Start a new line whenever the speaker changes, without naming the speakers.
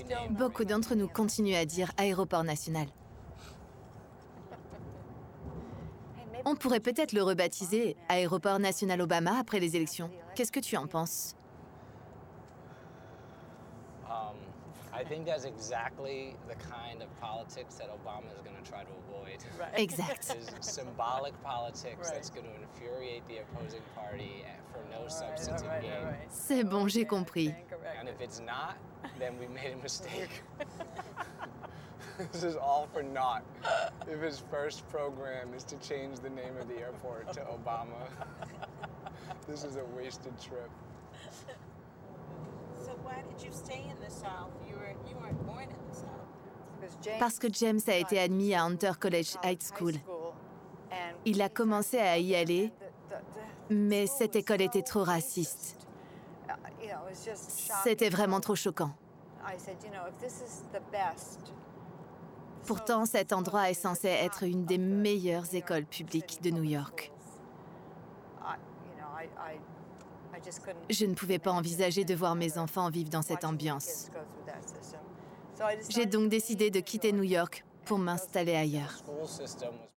Beaucoup d'entre nous continuent à dire aéroport national. On pourrait peut-être le rebaptiser Aéroport national Obama après les élections. Qu'est-ce que tu en penses?
I think that's exactly the kind of politics that Obama is going to try to avoid.
Exact.
Is symbolic politics that's going to infuriate the opposing party for no substantive gain.
C'est bon, j'ai compris.
And if it's not, then we made a mistake. This is all for naught. If his first program is to change the name of the airport to Obama, this is a wasted trip.
So why did you stay in the South? You weren't born in the South.
Parce que James a été admis à Hunter College High School. Il a commencé à y aller, mais cette école était trop raciste. C'était vraiment trop choquant. Pourtant, cet endroit est censé être une des meilleures écoles publiques de New York. Je ne pouvais pas envisager de voir mes enfants vivre dans cette ambiance. J'ai donc décidé de quitter New York pour m'installer ailleurs.